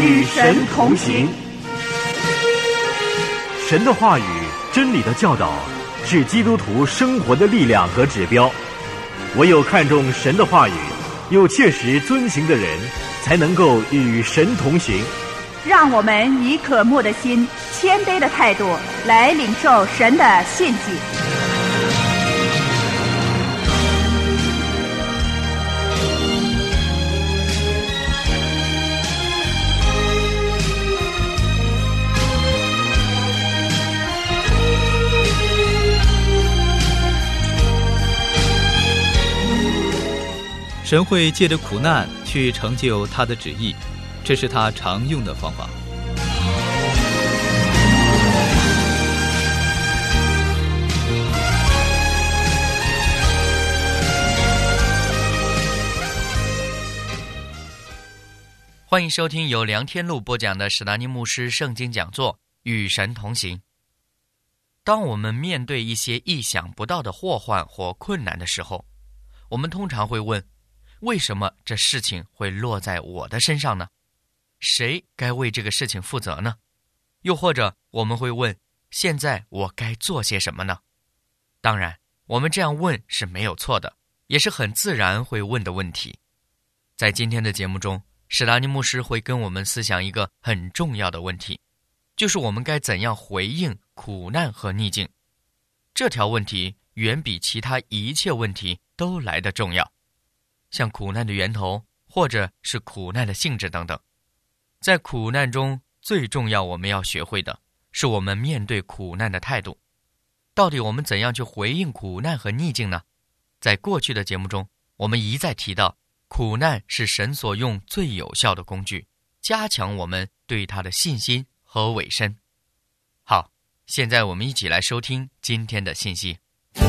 与神同行。神的话语、真理的教导是基督徒生活的力量和指标。唯有看重神的话语，又切实遵行的人，才能够与神同行。 让我们以渴慕的心、谦卑的态度来领受神的信息。 神会借着苦难去成就他的旨意，这是他常用的方法。 欢迎收听由梁天禄播讲的史达尼牧师圣经讲座《与神同行》。当我们面对一些意想不到的祸患或困难的时候，我们通常会问，为什么这事情会落在我的身上呢？谁该为这个事情负责呢？又或者我们会问，现在我该做些什么呢？当然，我们这样问是没有错的，也是很自然会问的问题。在今天的节目中，史达尼牧师会跟我们思想一个很重要的问题，就是我们该怎样回应苦难和逆境。这条问题远比其他一切问题都来得重要，像苦难的源头，或者是苦难的性质等等。在苦难中，最重要我们要学会的是我们面对苦难的态度。到底我们怎样去回应苦难和逆境呢？在过去的节目中，我们一再提到，苦难是神所用最有效的工具，加强我们对他的信心和委身。好，现在我们一起来收听今天的信息。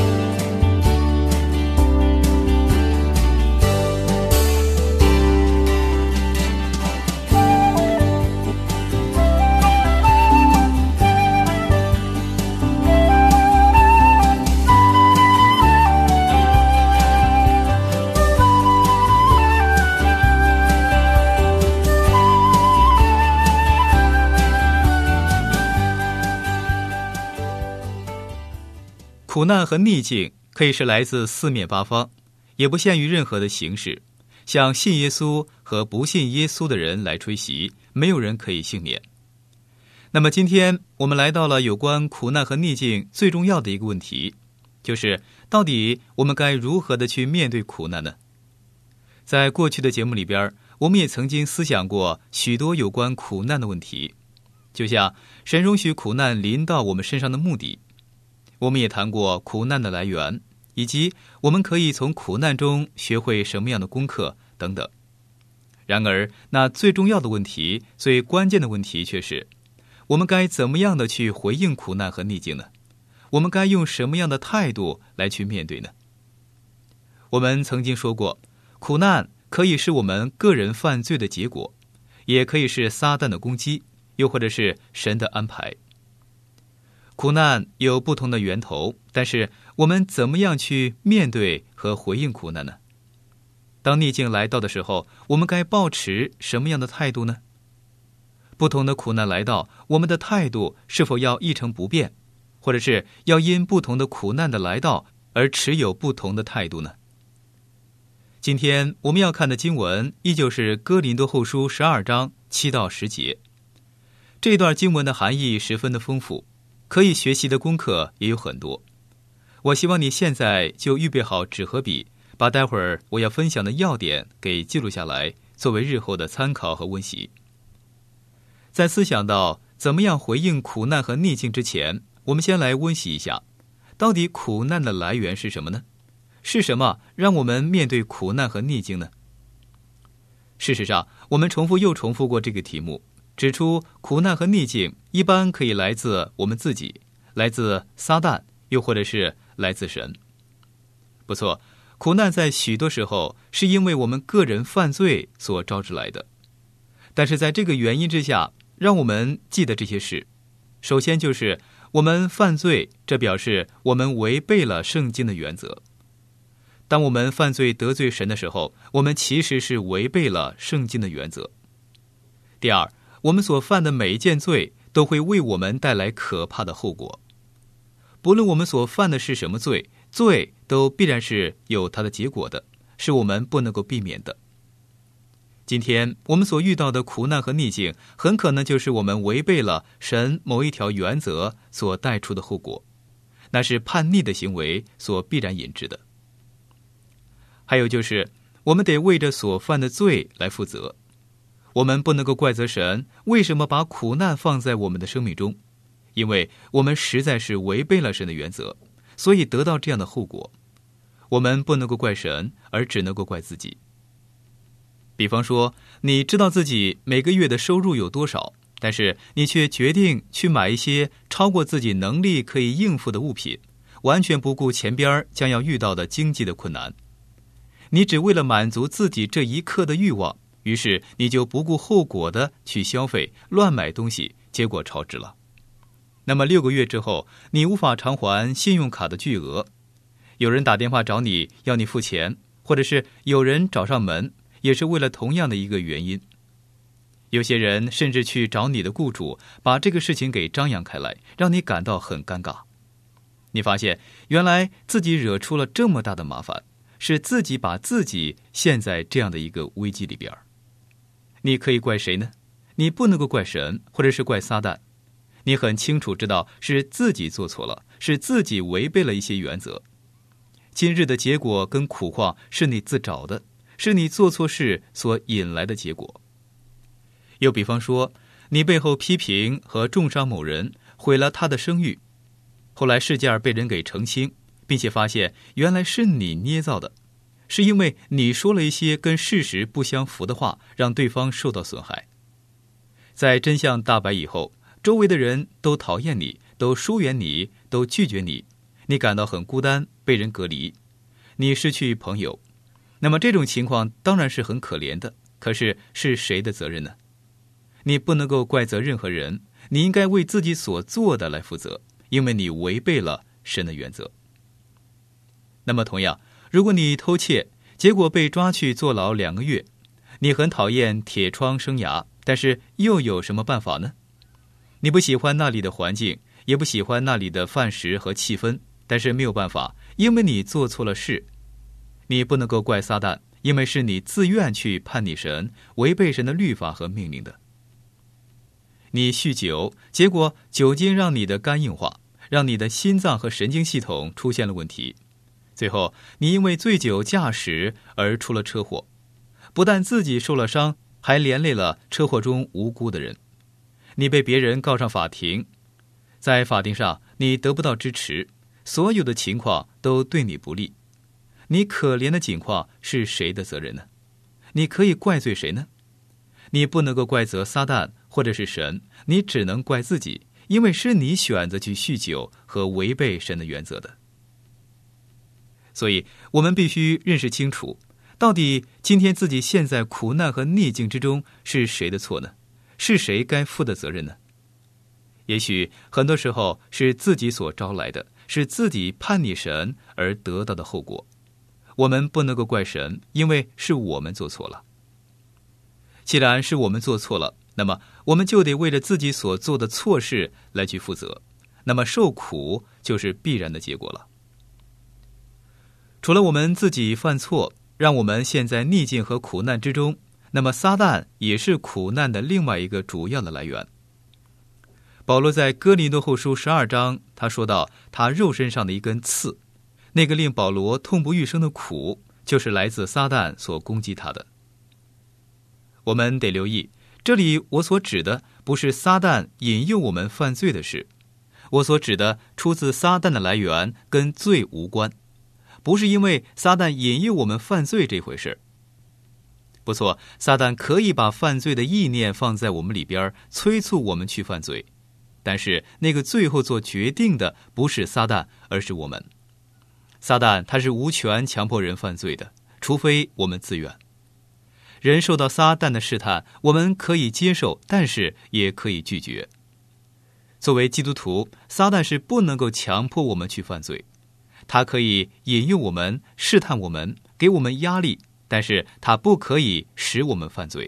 苦难和逆境可以是来自四面八方，也不限于任何的形式，向信耶稣和不信耶稣的人来吹袭，没有人可以幸免。那么今天我们来到了有关苦难和逆境最重要的一个问题，就是到底我们该如何的去面对苦难呢？在过去的节目里边，我们也曾经思想过许多有关苦难的问题，就像神容许苦难临到我们身上的目的。我们也谈过苦难的来源，以及我们可以从苦难中学会什么样的功课等等。然而，那最重要的问题、最关键的问题却是，我们该怎么样的去回应苦难和逆境呢？我们该用什么样的态度来去面对呢？我们曾经说过，苦难可以是我们个人犯罪的结果，也可以是撒旦的攻击，又或者是神的安排。苦难有不同的源头，但是我们怎么样去面对和回应苦难呢？当逆境来到的时候，我们该抱持什么样的态度呢？不同的苦难来到，我们的态度是否要一成不变，或者是要因不同的苦难的来到而持有不同的态度呢？今天我们要看的经文依旧是哥林多后书12章7到10节。这段经文的含义十分的丰富，可以学习的功课也有很多。我希望你现在就预备好纸和笔，把待会儿我要分享的要点给记录下来，作为日后的参考和温习。在思想到怎么样回应苦难和逆境之前，我们先来温习一下，到底苦难的来源是什么呢？是什么让我们面对苦难和逆境呢？事实上，我们重复又重复过这个题目，指出苦难和逆境一般可以来自我们自己，来自撒旦，又或者是来自神。不错，苦难在许多时候是因为我们个人犯罪所招致来的。但是在这个原因之下，让我们记得这些事。首先就是我们犯罪，这表示我们违背了圣经的原则。当我们犯罪得罪神的时候，我们其实是违背了圣经的原则。第二， 我们所犯的每一件罪都会为我们带来可怕的后果。不论我们所犯的是什么罪，罪都必然是有它的结果的，是我们不能够避免的。今天我们所遇到的苦难和逆境，很可能就是我们违背了神某一条原则所带出的后果，那是叛逆的行为所必然引致的。还有就是我们得为着所犯的罪来负责，我们不能够怪责神为什么把苦难放在我们的生命中，因为我们实在是违背了神的原则，所以得到这样的后果。我们不能够怪神，而只能够怪自己。比方说，你知道自己每个月的收入有多少，但是你却决定去买一些超过自己能力可以应付的物品，完全不顾前边将要遇到的经济的困难。你只为了满足自己这一刻的欲望，于是你就不顾后果的去消费，乱买东西，结果超支了。那么6个月之后，你无法偿还信用卡的巨额，有人打电话找你要你付钱，或者是有人找上门，也是为了同样的一个原因。有些人甚至去找你的雇主，把这个事情给张扬开来，让你感到很尴尬。你发现原来自己惹出了这么大的麻烦，是自己把自己陷在这样的一个危机里边。你可以怪谁呢？你不能够怪神，或者是怪撒旦。你很清楚知道是自己做错了，是自己违背了一些原则。今日的结果跟苦况是你自找的，是你做错事所引来的结果。又比方说，你背后批评和重伤某人，毁了他的声誉，后来事件被人给澄清，并且发现原来是你捏造的，是因为你说了一些跟事实不相符的话，让对方受到损害。在真相大白以后，周围的人都讨厌你，都疏远你，都拒绝你，你感到很孤单，被人隔离，你失去朋友。那么这种情况当然是很可怜的，可是是谁的责任呢？你不能够怪责任何人，你应该为自己所做的来负责，因为你违背了神的原则。那么同样，如果你偷窃，结果被抓去坐牢2个月，你很讨厌铁窗生涯，但是又有什么办法呢？你不喜欢那里的环境，也不喜欢那里的饭食和气氛，但是没有办法，因为你做错了事。你不能够怪撒旦，因为是你自愿去叛逆神，违背神的律法和命令的。你酗酒，结果酒精让你的肝硬化，让你的心脏和神经系统出现了问题。最后，你因为醉酒驾驶而出了车祸，不但自己受了伤，还连累了车祸中无辜的人。你被别人告上法庭，在法庭上你得不到支持，所有的情况都对你不利。你可怜的境况是谁的责任呢？你可以怪罪谁呢？你不能够怪责撒旦或者是神，你只能怪自己，因为是你选择去酗酒和违背神的原则的。所以我们必须认识清楚，到底今天自己陷在苦难和逆境之中是谁的错呢？是谁该负的责任呢？也许很多时候是自己所招来的，是自己叛逆神而得到的后果。我们不能够怪神，因为是我们做错了。既然是我们做错了，那么我们就得为了自己所做的错事来去负责，那么受苦就是必然的结果了。除了我们自己犯错，让我们陷在逆境和苦难之中，那么撒旦也是苦难的另外一个主要的来源。保罗在哥林多后书12章，他说到他肉身上的一根刺，那个令保罗痛不欲生的苦，就是来自撒旦所攻击他的。我们得留意，这里我所指的不是撒旦引诱我们犯罪的事，我所指的出自撒旦的来源跟罪无关，不是因为撒旦引诱我们犯罪这回事。不错，撒旦可以把犯罪的意念放在我们里边，催促我们去犯罪，但是那个最后做决定的不是撒旦，而是我们。撒旦他是无权强迫人犯罪的，除非我们自愿。人受到撒旦的试探，我们可以接受，但是也可以拒绝。作为基督徒，撒旦是不能够强迫我们去犯罪，他可以引诱我们，试探我们，给我们压力，但是他不可以使我们犯罪，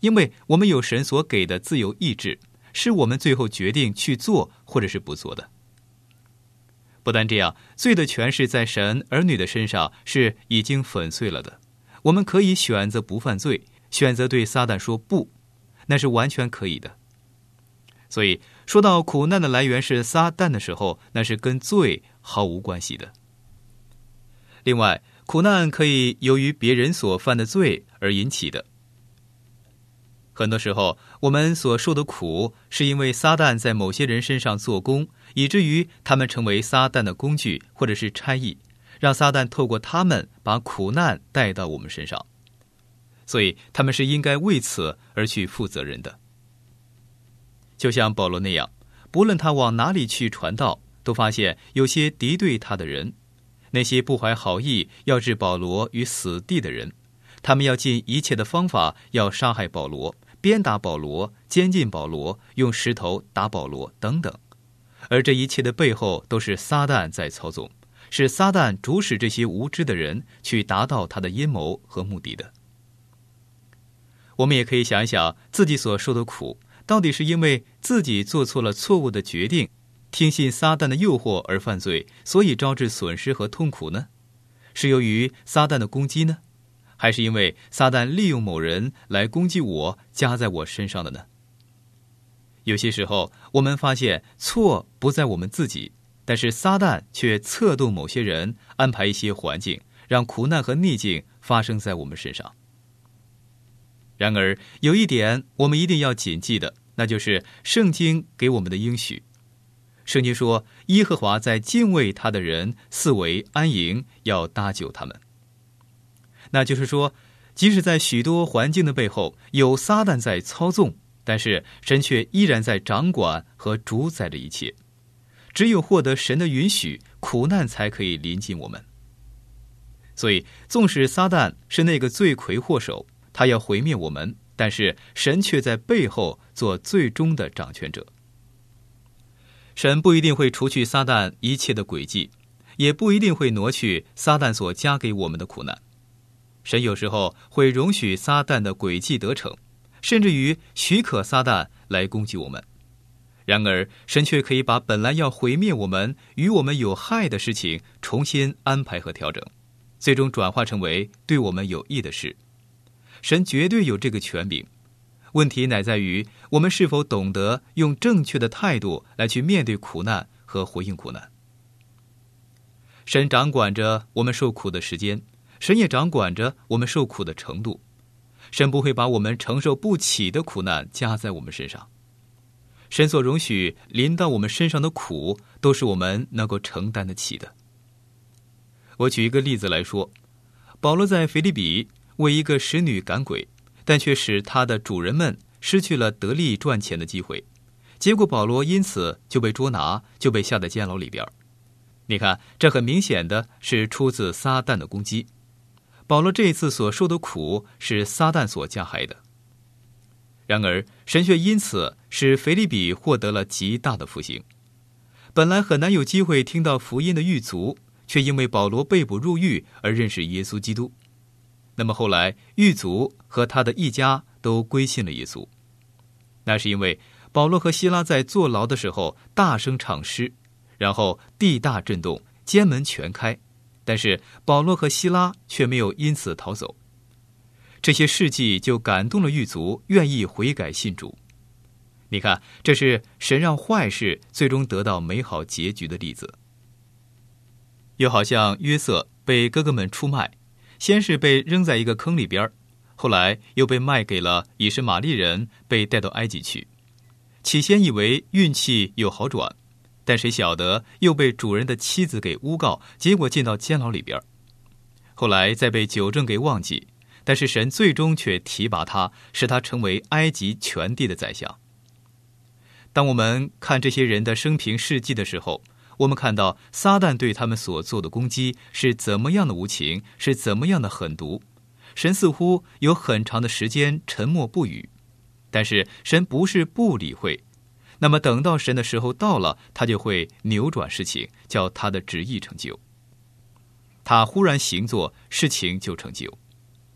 因为我们有神所给的自由意志，是我们最后决定去做或者是不做的。不但这样，罪的权势在神儿女的身上是已经粉碎了的。我们可以选择不犯罪，选择对撒旦说不，那是完全可以的。所以说到苦难的来源是撒旦的时候，那是跟罪毫无关系的。另外，苦难可以由于别人所犯的罪而引起的。很多时候，我们所受的苦，是因为撒旦在某些人身上做工，以至于他们成为撒旦的工具或者是差役，让撒旦透过他们把苦难带到我们身上。所以他们是应该为此而去负责任的。就像保罗那样，不论他往哪里去传道，都发现有些敌对他的人，那些不怀好意要置保罗于死地的人，他们要尽一切的方法要杀害保罗，鞭打保罗，监禁保罗，用石头打保罗等等。而这一切的背后都是撒旦在操纵，是撒旦主使这些无知的人去达到他的阴谋和目的的。我们也可以想一想自己所受的苦，到底是因为自己做错了错误的决定，听信撒旦的诱惑而犯罪，所以招致损失和痛苦呢？是由于撒旦的攻击呢？还是因为撒旦利用某人来攻击我，加在我身上的呢？有些时候我们发现错不在我们自己，但是撒旦却策动某些人，安排一些环境，让苦难和逆境发生在我们身上。然而有一点我们一定要谨记的，那就是圣经给我们的应许。圣经说，耶和华在敬畏他的人四围安营，要搭救他们。那就是说，即使在许多环境的背后有撒旦在操纵，但是神却依然在掌管和主宰着一切。只有获得神的允许，苦难才可以临近我们。所以纵使撒旦是那个罪魁祸首，他要毁灭我们，但是神却在背后做最终的掌权者。神不一定会除去撒旦一切的诡计，也不一定会挪去撒旦所加给我们的苦难。神有时候会容许撒旦的诡计得逞，甚至于许可撒旦来攻击我们。然而神却可以把本来要毁灭我们与我们有害的事情重新安排和调整，最终转化成为对我们有益的事。神绝对有这个权柄，问题乃在于我们是否懂得用正确的态度来去面对苦难和回应苦难。神掌管着我们受苦的时间，神也掌管着我们受苦的程度。神不会把我们承受不起的苦难加在我们身上。神所容许临到我们身上的苦，都是我们能够承担得起的。我举一个例子来说，保罗在腓立比为一个使女赶鬼，但却使他的主人们失去了得利赚钱的机会，结果保罗因此就被捉拿，就被下在监牢里边。你看，这很明显的是出自撒旦的攻击。保罗这一次所受的苦是撒旦所加害的。然而神却因此使腓立比获得了极大的复兴。本来很难有机会听到福音的狱卒，却因为保罗被捕入狱而认识耶稣基督。那么后来狱卒和他的一家都归信了耶稣。那是因为保罗和希拉在坐牢的时候大声唱诗，然后地大震动，监门全开，但是保罗和希拉却没有因此逃走。这些事迹就感动了狱卒，愿意悔改信主。你看，这是神让坏事最终得到美好结局的例子。又好像约瑟被哥哥们出卖，先是被扔在一个坑里边，后来又被卖给了以实玛利人，被带到埃及去。起先以为运气有好转，但谁晓得又被主人的妻子给诬告，结果进到监牢里边。后来再被酒政给忘记，但是神最终却提拔他，使他成为埃及全地的宰相。当我们看这些人的生平事迹的时候，我们看到撒旦对他们所做的攻击是怎么样的无情，是怎么样的狠毒。神似乎有很长的时间沉默不语，但是神不是不理会。那么等到神的时候到了，他就会扭转事情，叫他的旨意成就。他忽然行作，事情就成就。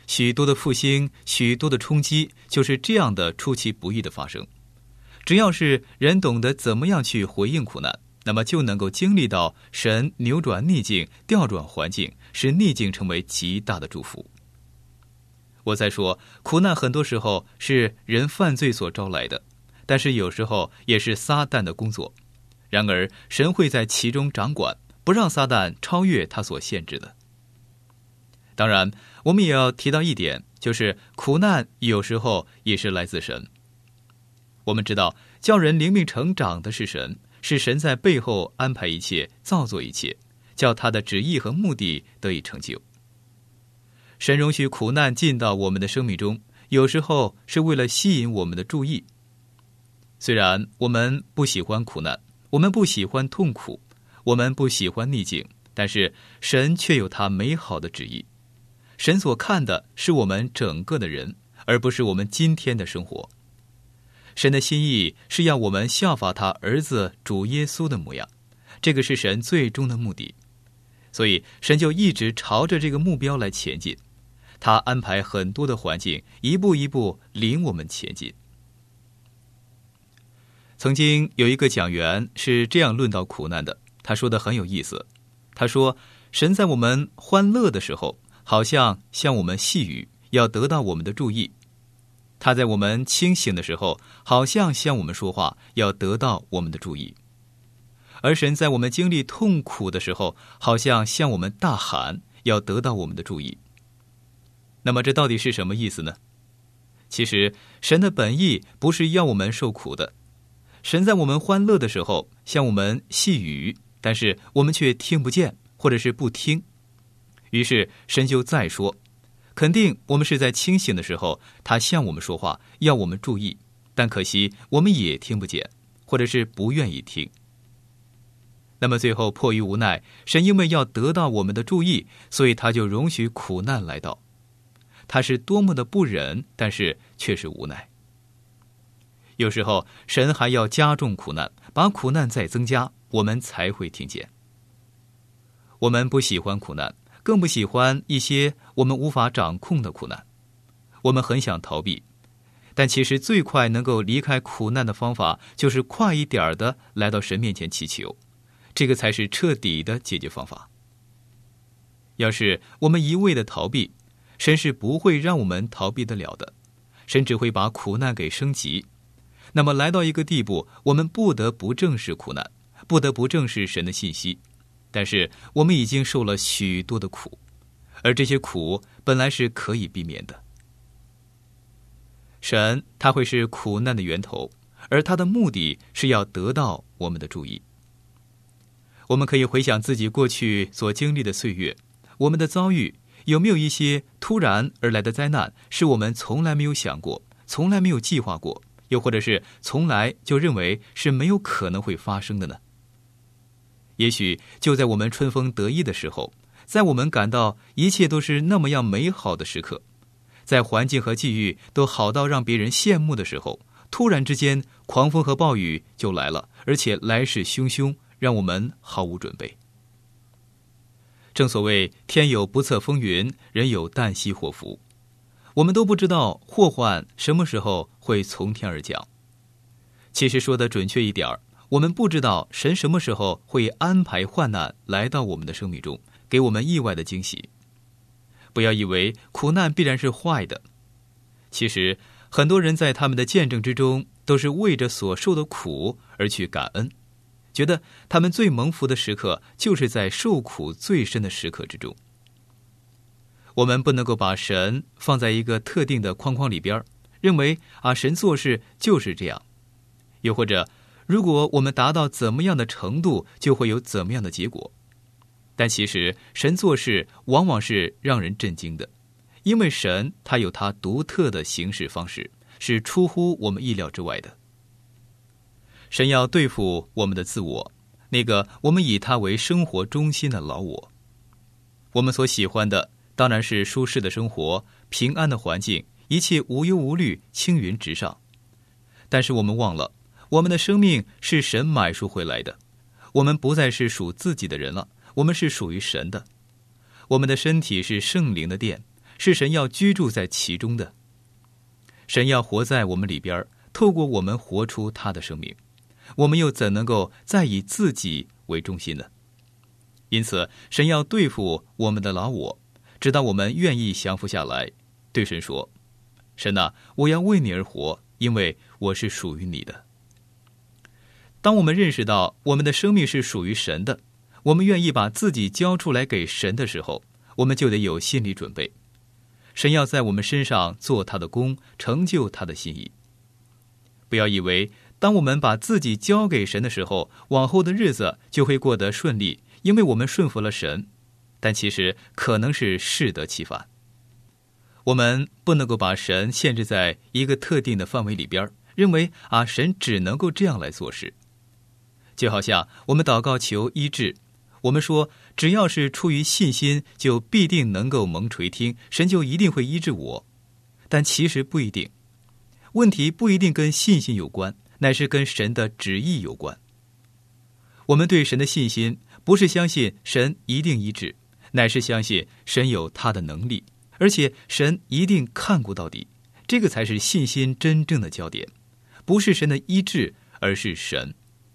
许多的复兴，许多的冲击，就是这样的出其不意的发生。只要是人懂得怎么样去回应苦难，那么就能够经历到神扭转逆境，调转环境，使逆境成为极大的祝福。我再说，苦难很多时候是人犯罪所招来的，但是有时候也是撒旦的工作。然而神会在其中掌管，不让撒旦超越他所限制的。当然我们也要提到一点，就是苦难有时候也是来自神。我们知道叫人灵命成长的是神，是神在背后安排一切，造作一切，叫他的旨意和目的得以成就。神容许苦难进到我们的生命中，有时候是为了吸引我们的注意。虽然我们不喜欢苦难，我们不喜欢痛苦，我们不喜欢逆境，但是神却有他美好的旨意。神所看的是我们整个的人，而不是我们今天的生活。神的心意是要我们效法他儿子主耶稣的模样，这个是神最终的目的。所以神就一直朝着这个目标来前进，他安排很多的环境，一步一步领我们前进。曾经有一个讲员是这样论到苦难的，他说的很有意思。他说，神在我们欢乐的时候，好像向我们细语，要得到我们的注意；他在我们清醒的时候，好像向我们说话，要得到我们的注意；而神在我们经历痛苦的时候，好像向我们大喊，要得到我们的注意。那么这到底是什么意思呢？其实神的本意不是要我们受苦的。神在我们欢乐的时候向我们细语，但是我们却听不见，或者是不听。于是神就再说，肯定我们是在清醒的时候，他向我们说话，要我们注意，但可惜我们也听不见，或者是不愿意听。那么最后迫于无奈，神因为要得到我们的注意，所以他就容许苦难来到。他是多么的不忍，但是却是无奈。有时候神还要加重苦难，把苦难再增加，我们才会听见。我们不喜欢苦难，更不喜欢一些我们无法掌控的苦难。我们很想逃避，但其实最快能够离开苦难的方法，就是快一点的来到神面前祈求，这个才是彻底的解决方法。要是我们一味的逃避，神是不会让我们逃避得了的，神只会把苦难给升级。那么来到一个地步，我们不得不正视苦难，不得不正视神的信息。但是我们已经受了许多的苦，而这些苦本来是可以避免的。神他会是苦难的源头，而他的目的是要得到我们的注意。我们可以回想自己过去所经历的岁月，我们的遭遇有没有一些突然而来的灾难，是我们从来没有想过，从来没有计划过，又或者是从来就认为是没有可能会发生的呢？也许就在我们春风得意的时候，在我们感到一切都是那么样美好的时刻，在环境和际遇都好到让别人羡慕的时候，突然之间狂风和暴雨就来了，而且来势汹汹，让我们毫无准备。正所谓天有不测风云，人有旦夕祸福，我们都不知道祸患什么时候会从天而降。其实说得准确一点，我们不知道神什么时候会安排患难来到我们的生命中，给我们意外的惊喜。不要以为苦难必然是坏的，其实很多人在他们的见证之中，都是为着所受的苦而去感恩，觉得他们最蒙福的时刻就是在受苦最深的时刻之中。我们不能够把神放在一个特定的框框里边，认为神做事就是这样，又或者如果我们达到怎么样的程度，就会有怎么样的结果。但其实神做事往往是让人震惊的，因为神他有他独特的行事方式，是出乎我们意料之外的。神要对付我们的自我，那个我们以他为生活中心的老我。我们所喜欢的当然是舒适的生活，平安的环境，一切无忧无虑，青云直上。但是我们忘了，我们的生命是神买赎回来的，我们不再是属自己的人了，我们是属于神的。我们的身体是圣灵的殿， 是神要居住在其中的。神要活在我们里边，透过我们活出他的生命，我们又怎能够再以自己为中心呢？因此，神要对付我们的老我，直到我们愿意降服下来，对神说：神啊，我要为你而活，因为我是属于你的。当我们认识到我们的生命是属于神的，我们愿意把自己交出来给神的时候，我们就得有心理准备。神要在我们身上做他的工，成就他的心意。不要以为当我们把自己交给神的时候，往后的日子就会过得顺利，因为我们顺服了神，但其实可能是适得其反。我们不能够把神限制在一个特定的范围里边，认为神只能够这样来做事。就好像我们祷告求医治，我们说只要是出于信心，就必定能够蒙垂听，神就一定会医治我。但其实不一定，问题不一定跟信心有关，乃是跟神的旨意有关。我们对神的信心，不是相信神一定医治，乃是相信神有他的能力，而且神一定看顾到底。这个才是信心真正的焦点，不是神的医治，而是神。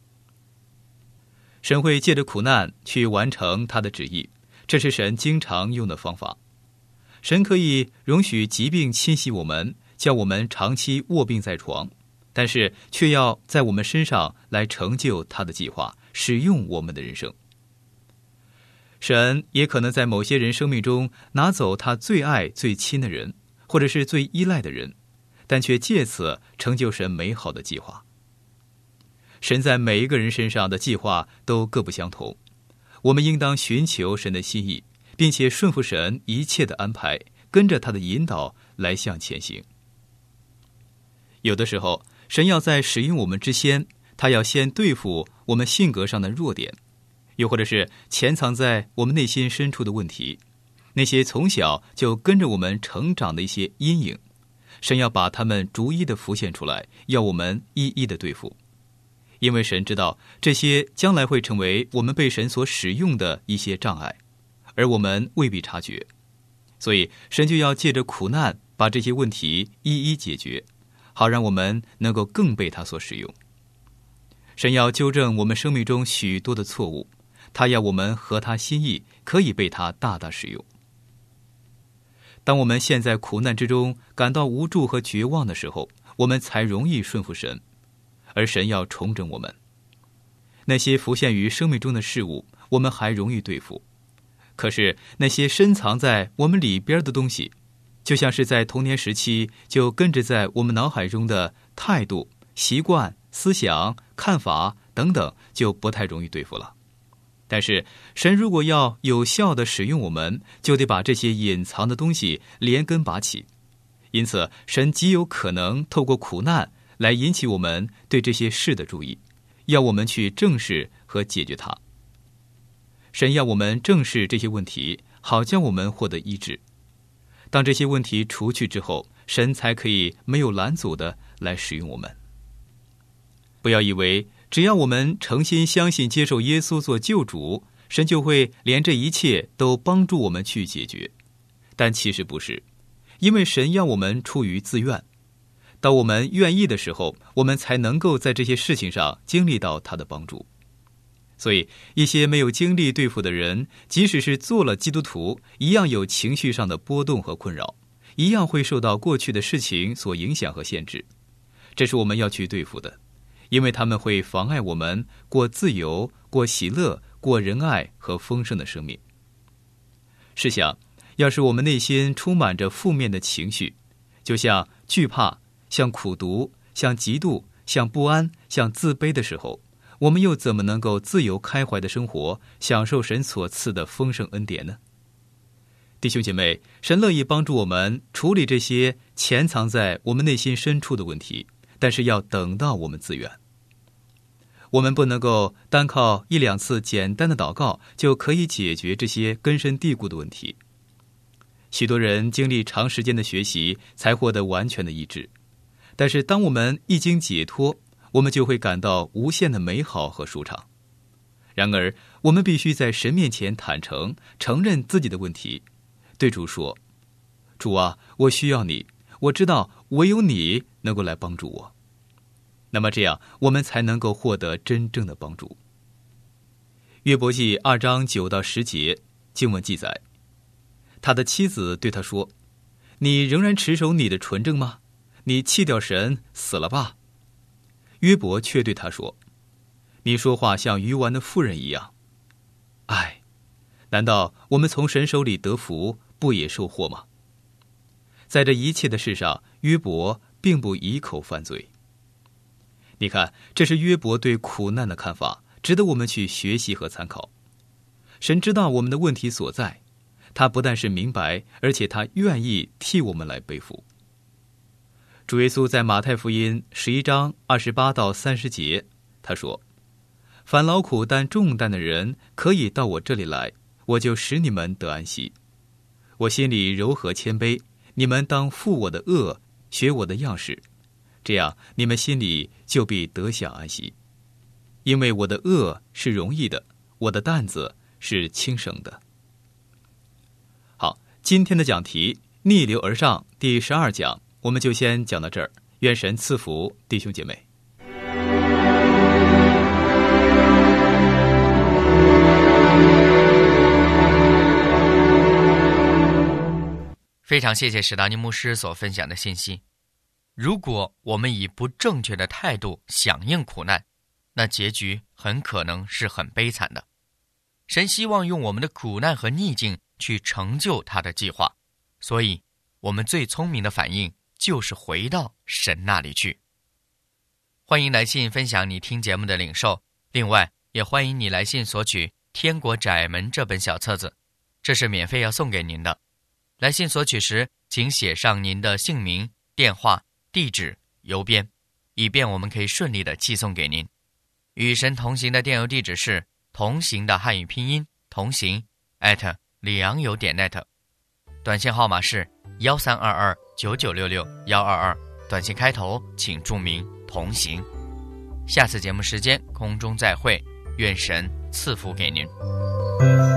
神会借着苦难去完成他的旨意，这是神经常用的方法。神可以容许疾病侵袭我们，叫我们长期卧病在床，但是却要在我们身上来成就他的计划，使用我们的人生。神也可能在某些人生命中拿走他最爱最亲的人，或者是最依赖的人，但却借此成就神美好的计划。神在每一个人身上的计划都各不相同，我们应当寻求神的心意，并且顺服神一切的安排，跟着他的引导来向前行。有的时候，神要在使用我们之前，他要先对付我们性格上的弱点，又或者是潜藏在我们内心深处的问题，那些从小就跟着我们成长的一些阴影，神要把它们逐一的浮现出来，要我们一一的对付。因为神知道这些将来会成为我们被神所使用的一些障碍，而我们未必察觉，所以神就要借着苦难把这些问题一一解决，好让我们能够更被他所使用。神要纠正我们生命中许多的错误，他要我们合他心意，可以被他大大使用。当我们陷在苦难之中，感到无助和绝望的时候，我们才容易顺服神，而神要重整我们。那些浮现于生命中的事物，我们还容易对付，可是那些深藏在我们里边的东西，就像是在童年时期就根植在我们脑海中的态度、习惯、思想、看法等等，就不太容易对付了。但是神如果要有效地使用我们，就得把这些隐藏的东西连根拔起。因此神极有可能透过苦难来引起我们对这些事的注意，要我们去正视和解决它。神要我们正视这些问题，好叫我们获得医治。当这些问题除去之后，神才可以没有拦阻的来使用我们。不要以为只要我们诚心相信接受耶稣做救主，神就会连这一切都帮助我们去解决。但其实不是，因为神要我们出于自愿。当我们愿意的时候，我们才能够在这些事情上经历到他的帮助。所以一些没有经历对付的人，即使是做了基督徒，一样有情绪上的波动和困扰，一样会受到过去的事情所影响和限制。这是我们要去对付的，因为他们会妨碍我们过自由、过喜乐、过仁爱和丰盛的生命。试想，要是我们内心充满着负面的情绪，就像惧怕、像苦毒、像嫉妒、像不安、像自卑的时候，我们又怎么能够自由开怀的生活，享受神所赐的丰盛恩典呢？弟兄姐妹，神乐意帮助我们处理这些潜藏在我们内心深处的问题，但是要等到我们自愿。我们不能够单靠一两次简单的祷告就可以解决这些根深蒂固的问题。许多人经历长时间的学习才获得完全的医治，但是当我们一经解脱，我们就会感到无限的美好和舒畅。然而我们必须在神面前坦诚，承认自己的问题，对主说： 主啊，我需要你，我知道唯有你能够来帮助我。那么这样，我们才能够获得真正的帮助。约伯记2章9到10节经文记载，他的妻子对他说：你仍然持守你的纯正吗？你弃掉神，死了吧。约伯却对他说：你说话像愚顽的妇人一样。唉，难道我们从神手里得福，不也受祸吗？在这一切的事上，约伯并不以口犯罪。你看，这是约伯对苦难的看法，值得我们去学习和参考。神知道我们的问题所在，他不但是明白，而且他愿意替我们来背负。主耶稣在马太福音11章28到30节，他说：凡劳苦担重担的人，可以到我这里来，我就使你们得安息。我心里柔和谦卑，你们当负我的恶，学我的样式，这样你们心里就必得享安息。因为我的恶是容易的，我的担子是轻省的。好，今天的讲题逆流而上第12讲，我们就先讲到这儿。愿神赐福弟兄姐妹。 非常谢谢史达尼牧师所分享的信息。如果我们以不正确的态度响应苦难，那结局很可能是很悲惨的。神希望用我们的苦难和逆境去成就他的计划，所以我们最聪明的反应就是回到神那里去。欢迎来信分享你听节目的领受，另外也欢迎你来信索取《天国窄门》这本小册子，这是免费要送给您的。来信索取时，请写上您的姓名、电话、地址、邮编，以便我们可以顺利的寄送给您。与神同行的电邮地址是同行的汉语拼音同行@liangyo.net， 短信号码是13229966-122，短信开头请注明同行。下次节目时间空中再会，愿神赐福给您。